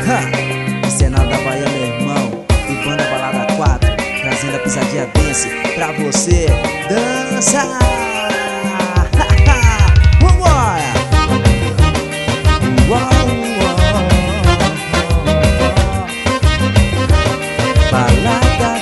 Cenário da Bahia, meu irmão, e banda Balada 4, trazendo a pisadinha dance pra você dançar. Vambora! Balada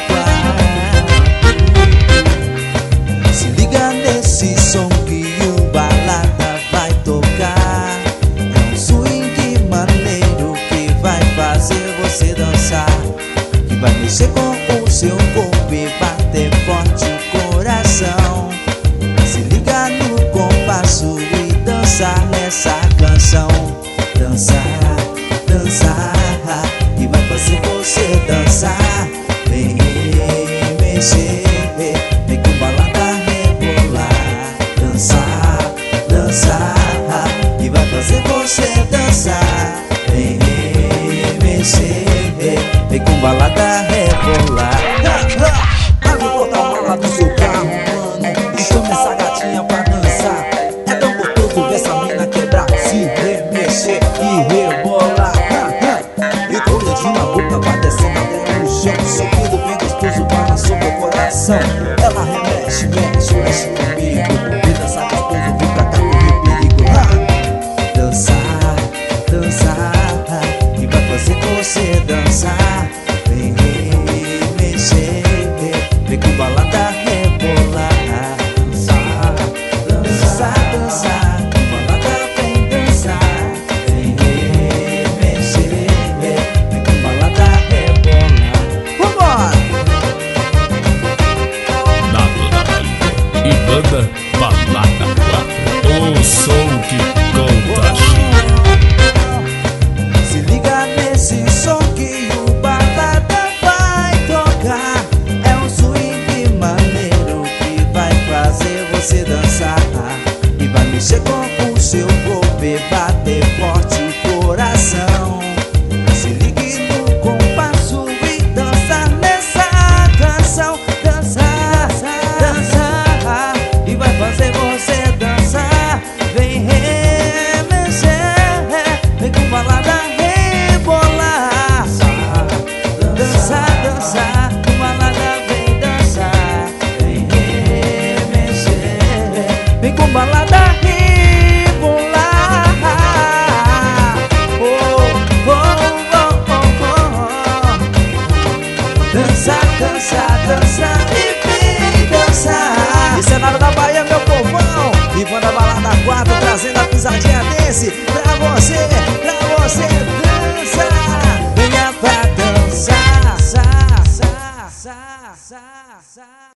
4. Se liga nesse som que o balada vai tocar. É um swing maneiro que vai fazer você dançar, que vai mexer com o seu corpo e bater forte o coração. Se liga no compasso e dançar nessa canção. Dançar, dançar, e vai fazer você dançar. Vem mexer, vem com balada rebolar. Dançar, dançar, e vai fazer você dançar. Vem mexer, vem com balada rebolar. Abre o porta-mala do seu carro, mano, e chama essa gatinha pra dançar. É tão gostoso ver essa mina quebrar, se remexer e rebolar. E colhadinho na boca vai descendo até no chão. Sorrindo bem gostoso balançou meu coração. Ela remexe, mexe, mexe comigo, e dança gostoso, vem pra cá correr perigo. Dançar, dançar, e vai fazer você dançar. Vem mexer, vem com balada rebolar. Dançar, dançar, dançar, com balada vem dançar. Vem mexer, vem com balada rebolar. Vambora! Nado da Bahia e banda Balada 4, o som que contagia. Se liga nesse som que o balada vai tocar. É um swing maneiro que vai fazer você dançar, e vai mexer com o seu corpo e bater forte o coração. Se ligue no compasso e dançar nessa canção. Dançar, dançar, e vai fazer você dançar. Vem remexer, vem com balada rebolar. Dançar, dançar, com balada vem dançar. Vem remexer, vem com balada rebolar. Oh, oh, oh, oh, oh. Dançar, dançar, dançar e vem dançar. E cenário da Bahia, meu povão, e banda Balada 4, trazendo a pisadinha desse pra você dançar. Venha pra dançar, sa, sa, sa, sa, sa.